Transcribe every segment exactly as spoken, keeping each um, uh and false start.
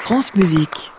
France Musique.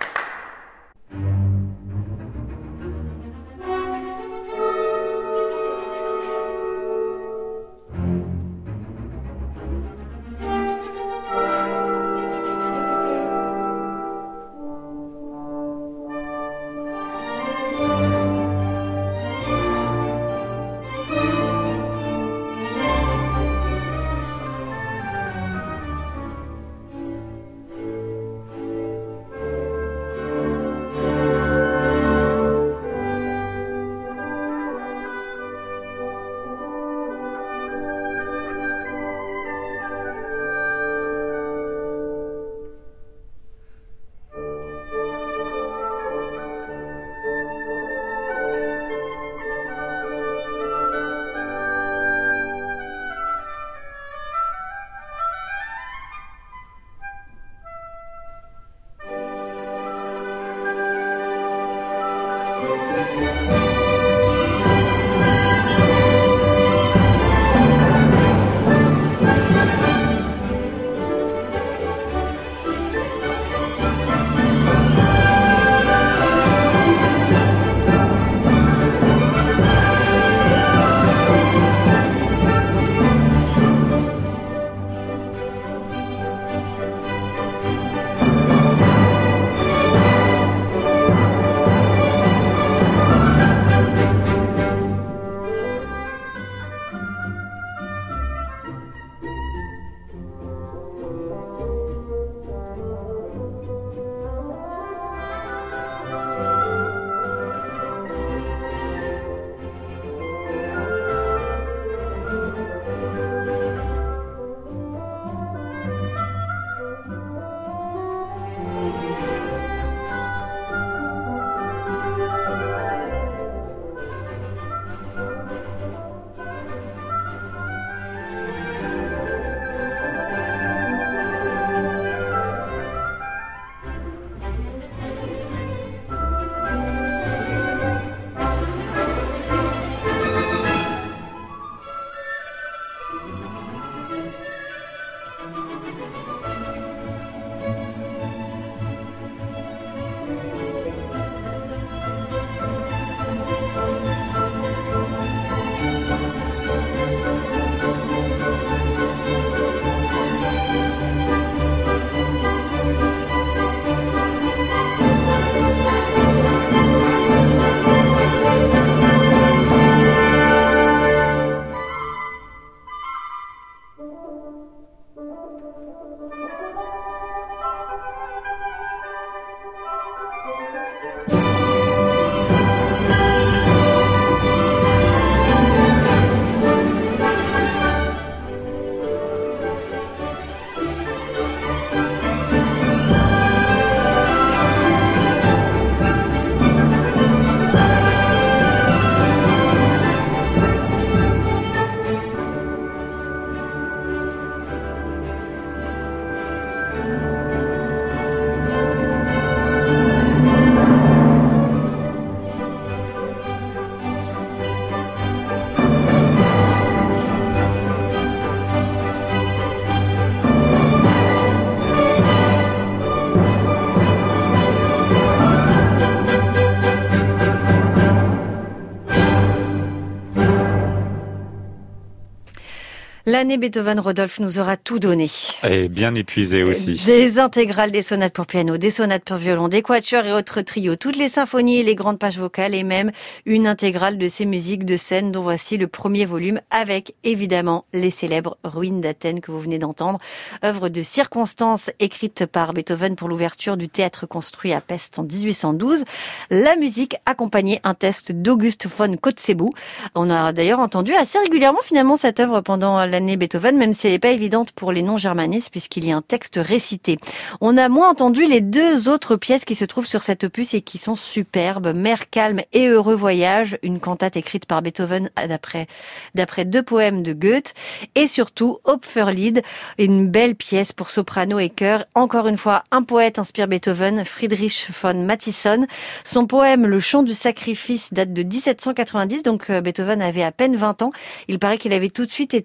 L'année Beethoven, Rodolphe nous aura tout donné. Et bien épuisé aussi. Des intégrales, des sonates pour piano, des sonates pour violon, des quatuors et autres trios, toutes les symphonies, les grandes pages vocales et même une intégrale de ses musiques de scène dont voici le premier volume avec évidemment les célèbres Ruines d'Athènes que vous venez d'entendre. Œuvre de circonstance écrite par Beethoven pour l'ouverture du théâtre construit à Pest en dix-huit cent douze. La musique accompagnait un texte d'Auguste von Kotzebue. On a d'ailleurs entendu assez régulièrement finalement cette œuvre pendant l'année Beethoven, même si elle n'est pas évidente pour les non-germanistes puisqu'il y a un texte récité. On a moins entendu les deux autres pièces qui se trouvent sur cet opus et qui sont superbes. Mer calme et heureux voyage, une cantate écrite par Beethoven d'après, d'après deux poèmes de Goethe, et surtout Hopferlied, une belle pièce pour soprano et chœur. Encore une fois, un poète inspire Beethoven, Friedrich von Mathisson. Son poème Le chant du sacrifice date de dix-sept cent quatre-vingt-dix, donc Beethoven avait à peine vingt ans. Il paraît qu'il avait tout de suite été fasciné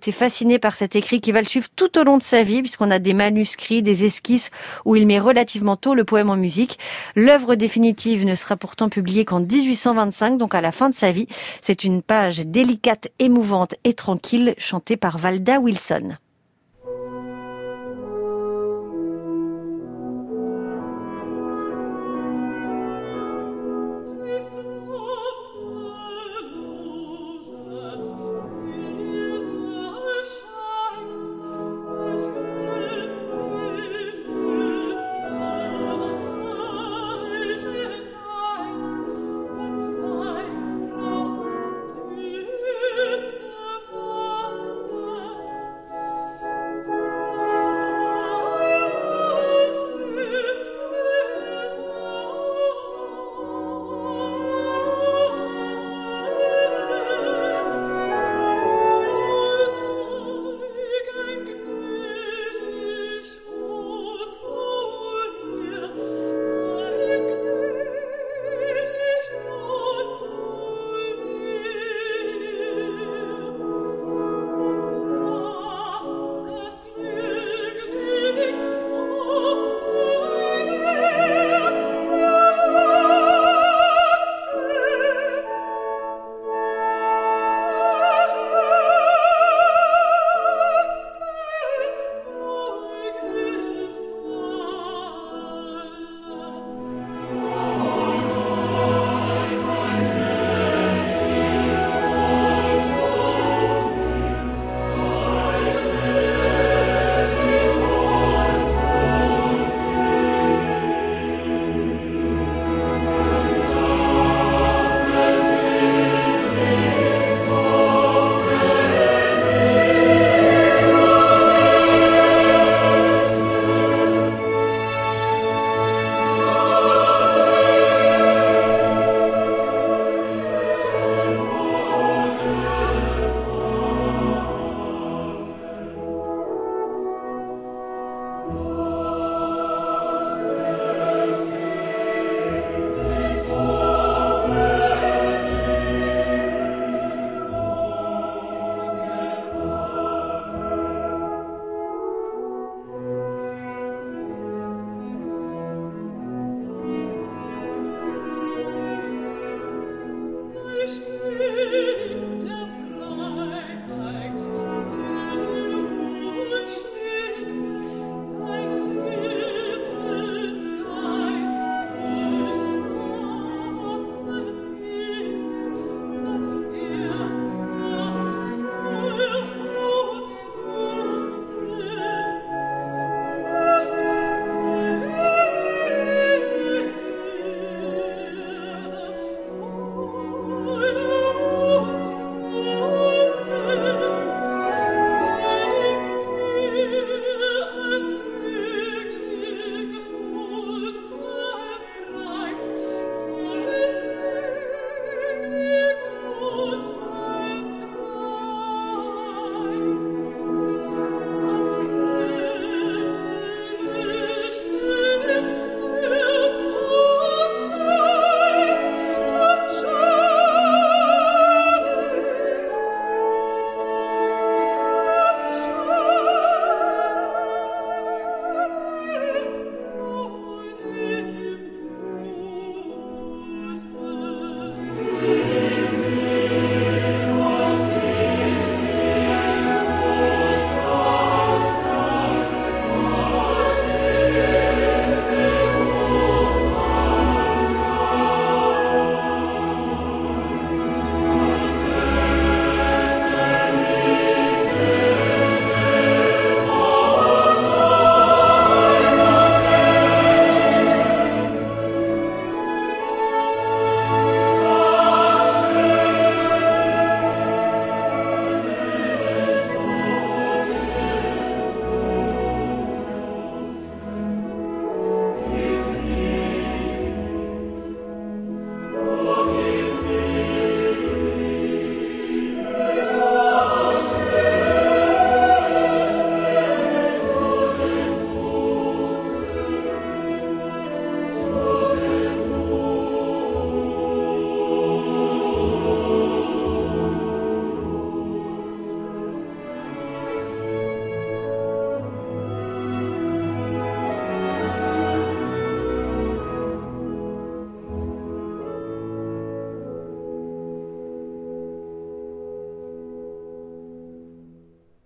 fasciné par cet écrit qui va le suivre tout au long de sa vie, puisqu'on a des manuscrits, des esquisses où il met relativement tôt le poème en musique. L'œuvre définitive ne sera pourtant publiée qu'en dix-huit cent vingt-cinq, donc à la fin de sa vie. C'est une page délicate, émouvante et tranquille, chantée par Valda Wilson.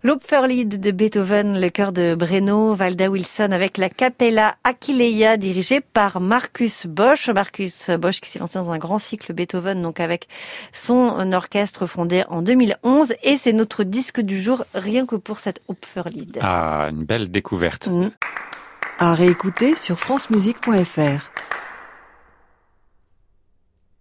L'Opferlied de Beethoven, le chœur de Breno, Valda Wilson avec la Capella Aquileia dirigée par Marcus Bosch. Marcus Bosch qui s'est lancé dans un grand cycle Beethoven, donc avec son orchestre fondé en deux mille onze. Et c'est notre disque du jour, rien que pour cette Opferlied. Ah, une belle découverte. Mmh. À réécouter sur francemusique point f r.